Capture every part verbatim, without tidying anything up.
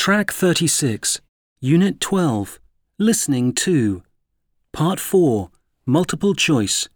Track thirty-six, Unit twelve, Listening two, Part four, Multiple Choice.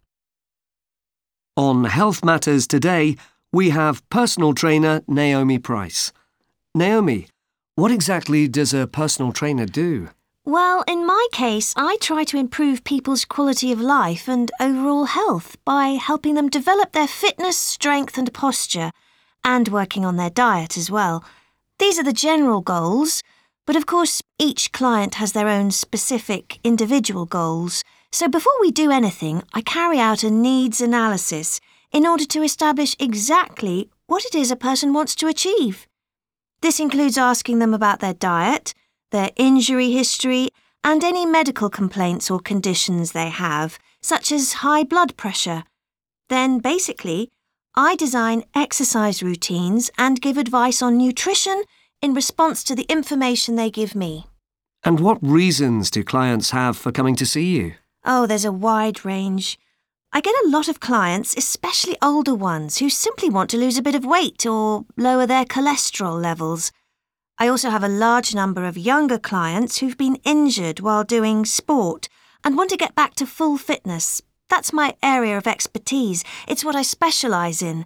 On Health Matters today, we have personal trainer Naomi Price. Naomi, what exactly does a personal trainer do? Well, in my case, I try to improve people's quality of life and overall health by helping them develop their fitness, strength and posture, and working on their diet as well. These are the general goals, but of course each client has their own specific individual goals. So before we do anything, I carry out a needs analysis in order to establish exactly what it is a person wants to achieve. This includes asking them about their diet, their injury history, and any medical complaints or conditions they have, such as high blood pressure. Then, basically, I design exercise routines and give advice on nutrition in response to the information they give me. And what reasons do clients have for coming to see you? Oh, there's a wide range. I get a lot of clients, especially older ones, who simply want to lose a bit of weight or lower their cholesterol levels. I also have a large number of younger clients who've been injured while doing sport and want to get back to full fitness. That's my area of expertise. It's what I specialise in.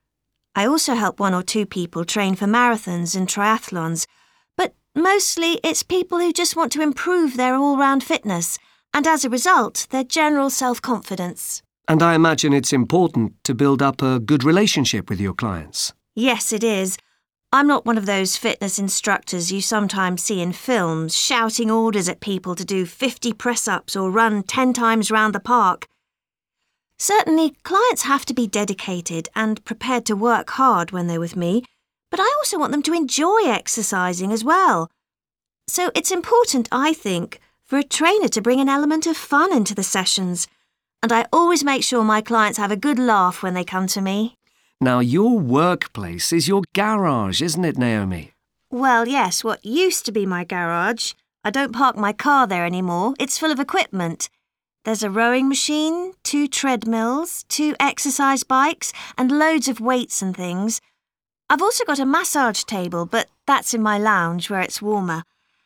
I also help one or two people train for marathons and triathlons, but mostly it's people who just want to improve their all-round fitness and, as a result, their general self-confidence. And I imagine it's important to build up a good relationship with your clients. Yes, it is. I'm not one of those fitness instructors you sometimes see in films, shouting orders at people to do fifty press-ups or run ten times round the park. Certainly, clients have to be dedicated and prepared to work hard when they're with me, but I also want them to enjoy exercising as well. So it's important, I think, for a trainer to bring an element of fun into the sessions, and I always make sure my clients have a good laugh when they come to me. Now, your workplace is your garage, isn't it, Naomi? Well, yes, what used to be my garage. I don't park my car there anymore. It's full of equipment. There's a rowing machine, two treadmills, two exercise bikes, and loads of weights and things. I've also got a massage table, but that's in my lounge where it's warmer.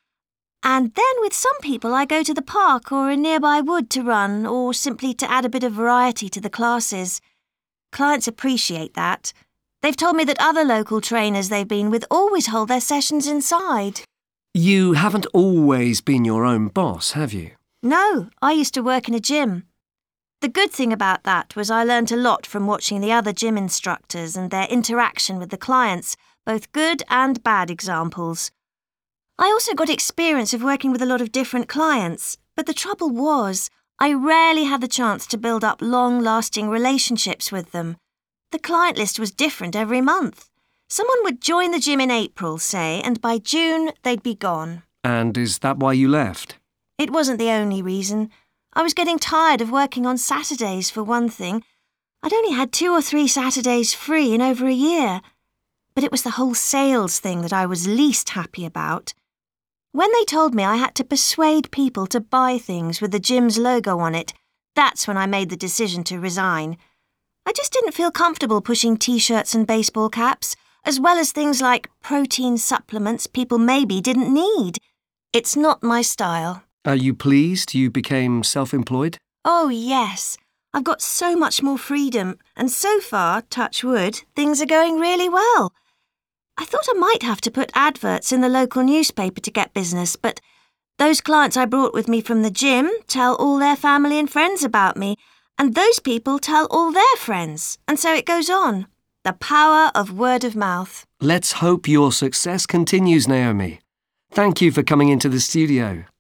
And then with some people I go to the park or a nearby wood to run, or simply to add a bit of variety to the classes. Clients appreciate that. They've told me that other local trainers they've been with always hold their sessions inside. You haven't always been your own boss, have you? No, I used to work in a gym. The good thing about that was I learnt a lot from watching the other gym instructors and their interaction with the clients, both good and bad examples. I also got experience of working with a lot of different clients, but the trouble was I rarely had the chance to build up long-lasting relationships with them. The client list was different every month. Someone would join the gym in April, say, and by June they'd be gone. And is that why you left? It wasn't the only reason. I was getting tired of working on Saturdays, for one thing. I'd only had two or three Saturdays free in over a year. But it was the whole sales thing that I was least happy about. When they told me I had to persuade people to buy things with the gym's logo on it, that's when I made the decision to resign. I just didn't feel comfortable pushing T-shirts and baseball caps, as well as things like protein supplements people maybe didn't need. It's not my style. Are you pleased you became self-employed? Oh, yes. I've got so much more freedom, and so far, touch wood, things are going really well. I thought I might have to put adverts in the local newspaper to get business, but those clients I brought with me from the gym tell all their family and friends about me, and those people tell all their friends, and so it goes on. The power of word of mouth. Let's hope your success continues, Naomi. Thank you for coming into the studio.